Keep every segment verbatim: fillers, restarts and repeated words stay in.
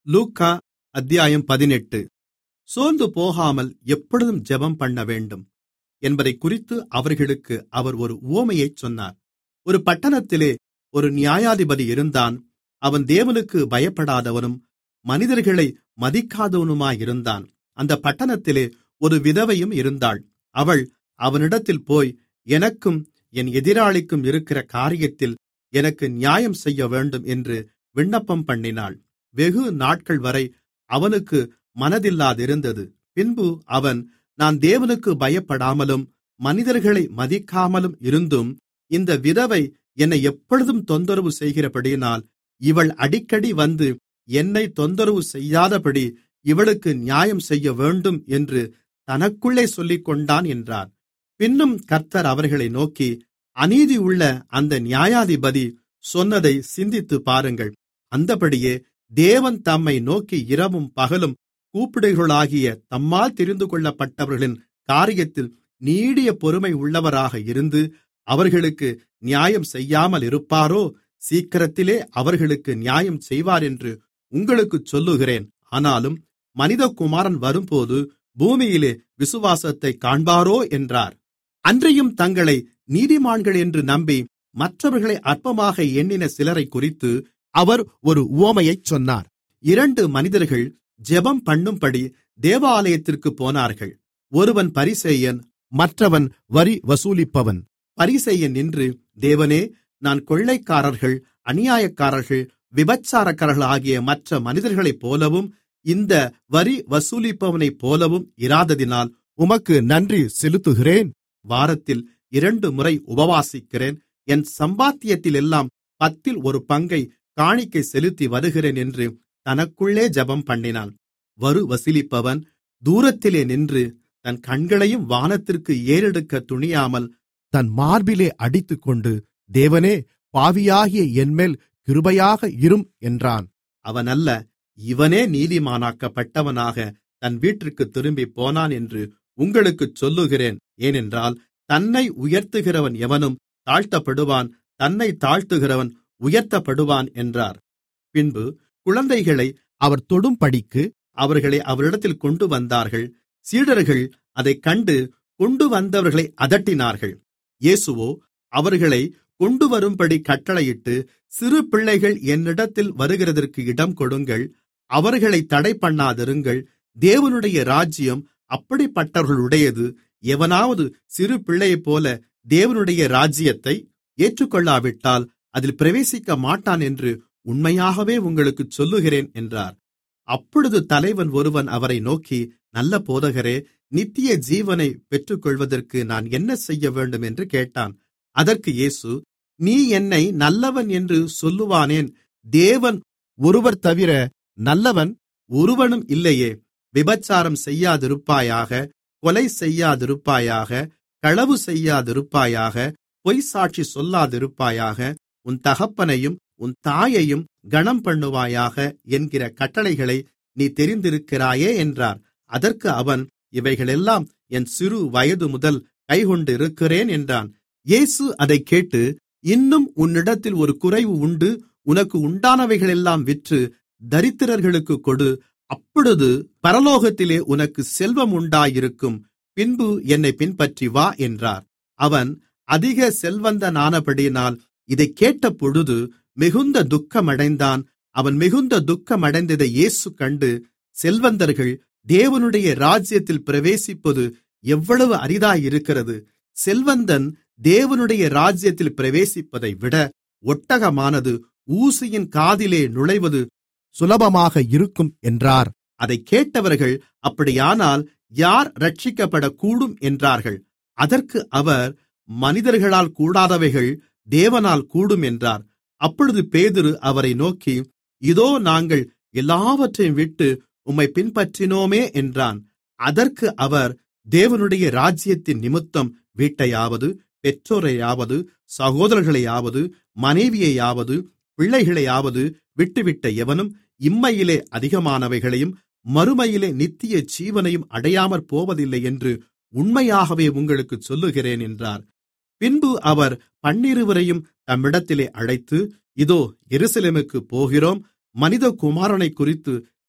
லூக்கா அத்தியாயம் பதினெட்டு. சோர்ந்து போகாமல் எப்பொழுதும் ஜெபம் பண்ணவேண்டும் என்பதைக்குறித்து அவர்களுக்கு அவர் ஒரு உவமையைச் சொன்னார். ஒரு பட்டணத்திலே ஒரு நியாயாதிபதி இருந்தான். அவன் தேவனுக்குப் பயப்படாதவனும் மனிதர்களை மதிக்காதவனுமாயிருந்தான். அந்தப் பட்டணத்திலே ஒரு விதவையும் இருந்தாள். அவள் அவனிடத்தில் போய், எனக்கும் என் எதிராளிக்கும் இருக்கிற காரியத்தில் எனக்கு நியாயம் செய்யவேண்டும் என்று விண்ணப்பம் பண்ணினாள். வெகு நாட்கள்வரை அவனுக்கு மனதில்லாதிருந்தது. பின்பு அவன், நான் தேவனுக்குப் பயப்படாமலும் மனிதர்களை மதிக்காமலும் இருந்தும் இந்த விதவை என்னை எப்பொழுதும் தொந்தரவு செய்கிறபடியினால் இவள் அடிக்கடி வந்து என்னைத் தொந்தரவு செய்யாதபடி இவளுக்கு நியாயம் செய்யவேண்டும் என்று தனக்குள்ளே சொல்லிக்கொண்டான் என்றார். பின்னும் கர்த்தர் அவர்களை நோக்கி, அநீதியுள்ள அந்த நியாயாதிபதி சொன்னதை சிந்தித்துப் பாருங்கள். அந்தப்படியே தேவன் தம்மை நோக்கி இரவும் பகலும் கூப்பிடுகிறவர்களாகிய தம்மால் தெரிந்துகொள்ளப்பட்டவர்களின் காரியத்தில் நீடிய பொறுமை உள்ளவராக இருந்து அவர்களுக்கு நியாயம் செய்யாமல் இருப்பாரோ? சீக்கிரத்திலே அவர்களுக்கு நியாயம் செய்வார் என்று உங்களுக்குச் சொல்லுகிறேன். ஆனாலும் மனிதகுமாரன் வரும்போது பூமியிலே விசுவாசத்தைக் காண்பாரோ என்றார். அன்றியும் தங்களை நீதிமான்கள் என்று நம்பி மற்றவர்களை அற்பமாக எண்ணின சிலரைக்குறித்து அவர் ஒரு உவமையைச் சொன்னார். இரண்டு மனிதர்கள் ஜெபம் பண்ணும்படி தேவாலயத்திற்குப் போனார்கள். ஒருவன் பரிசேயன், மற்றவன் வரி வசூலிப்பவன். பரிசேயன் நின்று, தேவனே, நான் கொள்ளைக்காரர்கள், அநியாயக்காரர்கள், விபசாரக்காரர்கள் ஆகிய மற்ற மனிதர்களைப் போலவும் இந்த வரி வசூலிப்பவனைப் போலவும் இராததினால் உமக்கு நன்றி செலுத்துகிறேன். வாரத்தில் இரண்டு முறை உபவாசிக்கிறேன். என் சம்பாத்தியத்திலெல்லாம் பத்தில் ஒரு பங்கை காணிக்கை செலுத்தி வருகிறேன் என்று தனக்குள்ளே ஜெபம் பண்ணினான். வரு வசூலிப்பவன் தூரத்திலே நின்று தன் கண்களையும் வானத்திற்கு ஏறெடுக்க துணியாமல் தன் மார்பிலே அடித்துக்கொண்டு, தேவனே, பாவியாகிய என்மேல் கிருபையாக இரும் என்றான். அவன் அல்ல, இவனே நீதிமானாக்கப்பட்டவனாக தன் வீட்டிற்கு திரும்பி போனான் என்று உங்களுக்குச் சொல்லுகிறேன். ஏனென்றால் தன்னை உயர்த்துகிறவன் எவனும் தாழ்த்தப்படுவான், தன்னை தாழ்த்துகிறவன் உயர்த்தப்படுவான் என்றார். பின்பு குழந்தைகளை அவர் தொடும்படிக்கு அவர்களை அவரிடத்தில் கொண்டு வந்தார்கள். சீடர்கள் அதைக் கண்டு கொண்டு வந்தவர்களை அதட்டினார்கள். இயேசுவோ அவர்களை கொண்டுவரும்படி கட்டளையிட்டு, சிறு பிள்ளைகள் என்னிடத்தில் வருகிறதற்கு இடம் கொடுங்கள், அவர்களை தடைபண்ணாதிருங்கள். தேவனுடைய ராஜ்யம் அப்படிப்பட்டவர்களுடையது. எவனாவது சிறு பிள்ளையைப்போல தேவனுடைய ராஜ்யத்தை ஏற்றுக்கொள்ளாவிட்டால் அதில் பிரவேசிக்க மாட்டான் என்று உண்மையாகவே உங்களுக்குச் சொல்லுகிறேன் என்றார். அப்பொழுது தலைவன் ஒருவன் அவரை நோக்கி, நல்ல போதகரே, நித்திய ஜீவனை பெற்றுக்கொள்வதற்கு நான் என்ன செய்யவேண்டும் என்று கேட்டான். அதற்கு இயேசு, நீ என்னை நல்லவன் என்று சொல்லுவானேன்? தேவன் ஒருவர் தவிர நல்லவன் ஒருவனும் இல்லையே. விபசாரம் செய்யாதிருப்பாயாக, கொலை செய்யாதிருப்பாயாக, களவு செய்யாதிருப்பாயாக, பொய்சாட்சி சொல்லாதிருப்பாயாக, உன் தகப்பனையும் உன் தாயையும் கனம் பண்ணுவாயாக என்கிற கட்டளைகளை நீ தெரிந்திருக்கிறாயே என்றார். அதற்கு அவன், இவைகளெல்லாம் என் சிறு வயது முதல் கைக்கொண்டிருக்கிறேன் என்றான். இயேசு அதைக் கேட்டு, இன்னும் உன்னிடத்தில் ஒரு குறைவு உண்டு. உனக்கு உண்டானவைகளெல்லாம் விற்று தரித்திரர்களுக்குக் கொடு, அப்பொழுது பரலோகத்திலே உனக்கு செல்வம் உண்டாயிருக்கும். பின்பு என்னை பின்பற்றி வா என்றார். அவன் அதிக செல்வந்தனானபடியினால் இதைக் கேட்டபொழுது மிகுந்த துக்கமடைந்தான். அவன் மிகுந்த துக்கமடைந்ததை இயேசு கண்டு, செல்வந்தர்கள் தேவனுடைய ராஜ்யத்தில் பிரவேசிப்பது எவ்வளவு அரிதாயிருக்கிறது. செல்வந்தன் தேவனுடைய ராஜ்யத்தில் பிரவேசிப்பதை விட ஒட்டகமானது ஊசியின் காதிலே நுழைவது சுலபமாக இருக்கும் என்றார். அதைக் கேட்டவர்கள், அப்படியானால் யார் இரட்சிக்கப்படக்கூடும் என்றார்கள். அதற்கு அவர், மனிதர்களால் கூடாதவைகள் தேவனால் கூடும் என்றார். அப்பொழுது பேதுரு அவரை நோக்கி, இதோ நாங்கள் எல்லாவற்றையும் விட்டு உம்மை பின்பற்றினோமே என்றான். அதற்கு அவர், தேவனுடைய ராஜ்யத்தின் நிமித்தம் வீட்டையாவது, பெற்றோரையாவது, சகோதரர்களையாவது, மனைவியையாவது, பிள்ளைகளையாவது விட்டுவிட்ட எவனும் இம்மையிலே அதிகமானவைகளையும் மறுமையிலே நித்திய ஜீவனையும் அடையாமற் போவதில்லை என்று உண்மையாகவே உங்களுக்குச் சொல்லுகிறேன் என்றார். பின்பு அவர் பன்னிருவரையும் தம்மிடத்திலே அழைத்து, இதோ எருசலேமுக்குப் போகிறோம், மனிதகுமாரனைக்குறித்து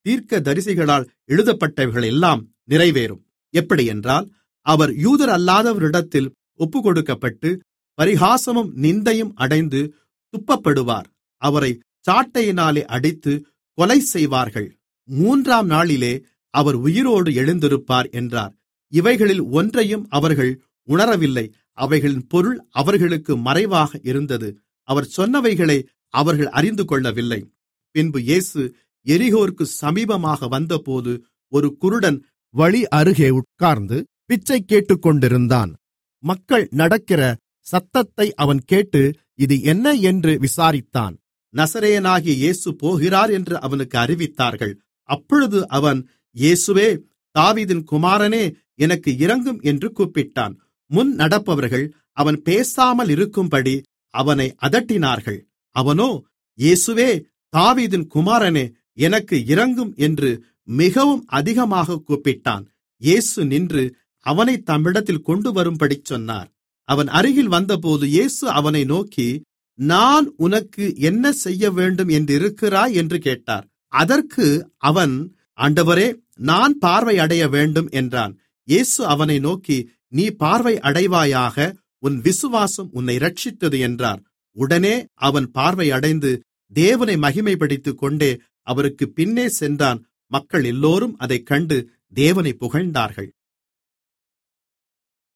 தீர்க்கதரிசிகளால் எழுதப்பட்டவைகளெல்லாம் நிறைவேறும். எப்படியென்றால், அவர் யூதரல்லாதவரிடத்தில் ஒப்புக்கொடுக்கப்பட்டு பரிகாசமும் நிந்தையும் அடைந்து துப்பப்படுவார். அவரைச் சாட்டையினாலே அடித்து கொலை செய்வார்கள். மூன்றாம் நாளிலே அவர் உயிரோடு எழுந்திருப்பார் என்றார். இவைகளில் ஒன்றையும் அவர்கள் உணரவில்லை. அவைகளின் பொருள் அவர்களுக்கு மறைவாக இருந்தது. அவர் சொன்னவைகளை அவர்கள் அறிந்து கொள்ளவில்லை. பின்பு இயேசு எரிகோவுக்கு சமீபமாக வந்தபோது ஒரு குருடன் வழி அருகே உட்கார்ந்து பிச்சை கேட்டுக்கொண்டிருந்தான். மக்கள் நடக்கிற சத்தத்தை அவன் கேட்டு, இது என்ன என்று விசாரித்தான். நசரேயனாகிய இயேசு போகிறார் என்று அவனுக்கு அறிவித்தார்கள். அப்பொழுது அவன், இயேசுவே, தாவீதின் குமாரனே, எனக்கு இரங்கும் என்று கூப்பிட்டான். முன் நடப்பவர்கள் அவன் பேசாமல் இருக்கும்படி அவனை அதட்டினார்கள். அவனோ, இயேசுவே, தாவீதின் குமாரனே, எனக்கு இரங்கும் என்று மிகவும் அதிகமாக கூப்பிட்டான். இயேசு நின்று அவனைத் தம்மிடத்தில் கொண்டுவரும்படி சொன்னார். அவன் அருகில் வந்தபோது இயேசு அவனை நோக்கி, நான் உனக்கு என்ன செய்யவேண்டும் என்றிருக்கிறாய் என்று கேட்டார். அதற்கு அவன், ஆண்டவரே, நான் பார்வையடைய வேண்டும் என்றான். இயேசு அவனை நோக்கி, நீ பார்வை அடைவாயாக, உன் விசுவாசம் உன்னை இரட்சித்தது என்றார். உடனே அவன் பார்வையடைந்து தேவனை மகிமைப்படுத்திக் கொண்டே அவருக்குப் பின்னே சென்றான். மக்கள் எல்லோரும் அதைக் கண்டு தேவனை புகழ்ந்தார்கள்.